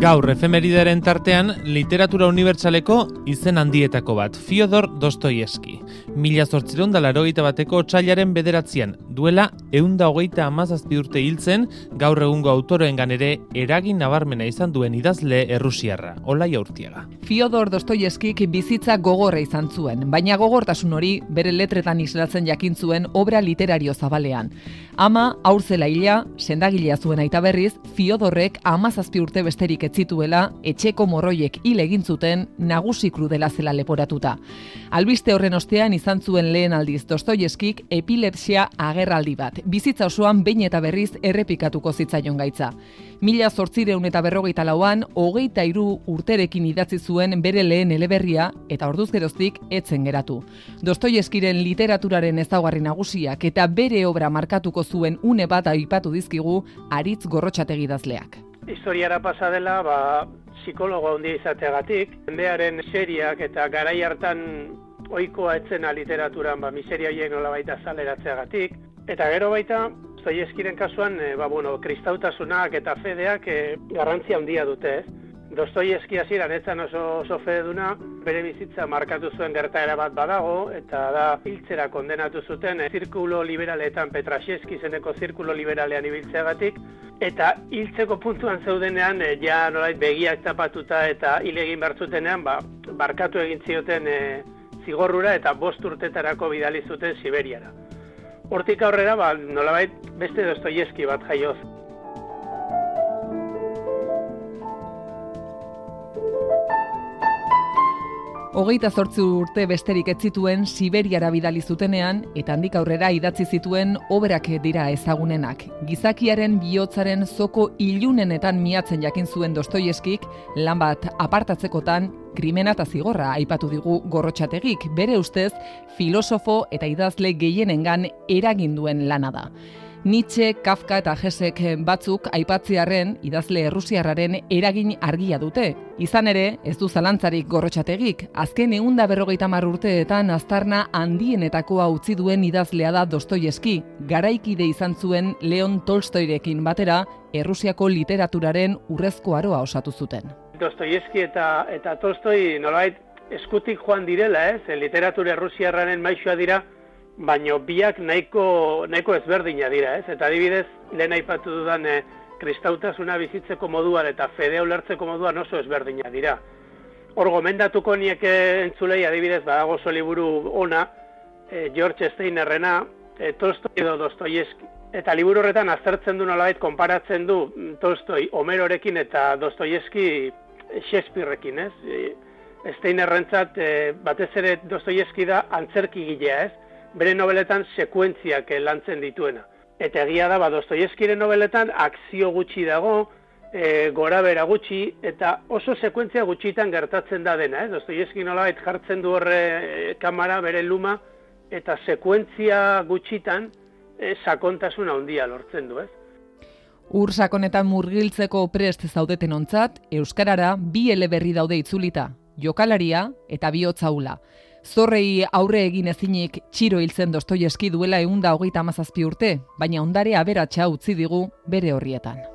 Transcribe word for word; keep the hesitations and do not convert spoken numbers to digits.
Gaur, efemeridaren tartean, literatura unibertsaleko izen handietako bat, Fyodor Dostoievski. Mila zortziehun eta laurogeita bateko otsailaren bederatzian, duela ehun eta hogeita hamazazpi urte hiltzen, gaur egungo autoroengan ere eragin nabarmena izan duen idazle errusiarra, Olaia Urtiaga. Fyodor Dostoievskik bizitza gogorra izan zuen, baina gogortasun hori bere letretan islatzen jakin zuen obra literario zabalean. Ama, haur zela hila, sendagilea zuen aita berriz, Fyodorrek hamazazpi urte besterik ez zituela, etxeko morroiek hil egin zuten, nagusi krudela zela leporatuta. Albiste horren ostean izan zuen lehen aldiz Dostoievskik epilepsia agerraldi bat. Bizitza osoan behin eta berriz errepikatuko zitzaion gaitza. Mila zortziehun eta berrogeita lauan, hogeita hiru urterekin idatzi zuen bere lehen eleberria eta orduz geroztik etzen geratu. Dostoievskiren literaturaren ezaugarri nagusiak eta bere obra markatuko zuen une bat aipatu dizkigu Aritz Gorrotxategi idazleak. Historiara pasa dela, ba, psikologo handia izateagatik, jendearen seriak eta garai hartan ohikoa etzena literaturan, ba, miseria horiek nolabait azaleratzeagatik, eta gero baita, Dostoievskiren kasuan, e, ba, bueno, kristautasunak eta fedeak e, garrantzia handia dute, ez? Dostoievski hasieran etzan oso, oso fededuna, bere bizitza markatu zuen gertaera bat badago, eta da hiltzera kondenatu zuten e, zirkulo liberaletan, Petrashevski zeneko zirkulo liberalean ibiltzeagatik, eta hiltzeko puntuan zeudenean, e, ja nolait begiak tapatuta eta hil egin bertzutenean, ba, barkatu egin zioten e, zigorrura eta bost urtetarako bidali zuten Siberiara. Hortik aurrera, ba, nolabait beste Dostoievski bat jaioz. Hogeita zortzi urte besterik ez zituen Siberiara bidali zutenean eta handik aurrera idatzi zituen obrak dira ezagunenak. Gizakiaren bihotzaren zoko ilunenetan miatzen jakin zuen Dostoievskik, lan bat apartatzekotan Krimena eta zigorra aipatu digu Gorrotxategik, bere ustez filosofo eta idazle gehienengan eragin duen lana da. Nietzsche, Kafka eta Hesek batzuk aipatzearren idazle errusiarraren eragin argia dute. Izan ere, ez du zalantzarik Gorrotxategik, azken ehun eta berrogeita hamar urteetan aztarna handienetakoa utzi duen idazlea da Dostoievski, garaikide izan zuen Leon Tolstoirekin batera, Errusiako literaturaren urrezko aroa osatu zuten. Dostoievski eta, eta Tolstoi nolabait eskutik joan direla, ez? Literatura errusiarraren maisua dira, baina biak nahiko, nahiko ezberdina dira, ez? Eta adibidez, lehen aipatu dudan e, kristautasuna bizitzeko moduan eta fedea ulertzeko moduan oso ezberdina dira. Hor gomendatuko nieke entzulei adibidez, badago oso liburu ona, e, George Steinerrena, e, Tolstoi edo Dostoievski. Eta liburu horretan aztertzen du nolabait konparatzen du Tolstoi Homerorekin eta Dostoievski Shakespearekin, ez? E, Steinerrentzat e, batez ere Dostoievski da antzerkigilea, ez? Bere nobeletan sekuentziak lantzen dituena. Eta egia da, ba, Dostoievskiren nobeletan akzio gutxi dago, e, gora bera gutxi, eta oso sekuentzia gutxitan gertatzen da dena. Eh? Dostoievski nolabait jartzen du horre e, kamera, bere luma, eta sekuentzia gutxitan e, sakontasuna handia lortzen du, ez? Ur sakonetan murgiltzeko prest zaudeten ontzat, euskarara bi eleberri daude itzulita, Jokalaria eta Bihotza hula. Zorrei aurre egin ezinik txiro hiltzen Dostoievski duela ehun eta hogeita hamazazpi urte, baina ondare aberatsa utzi digu bere horrietan.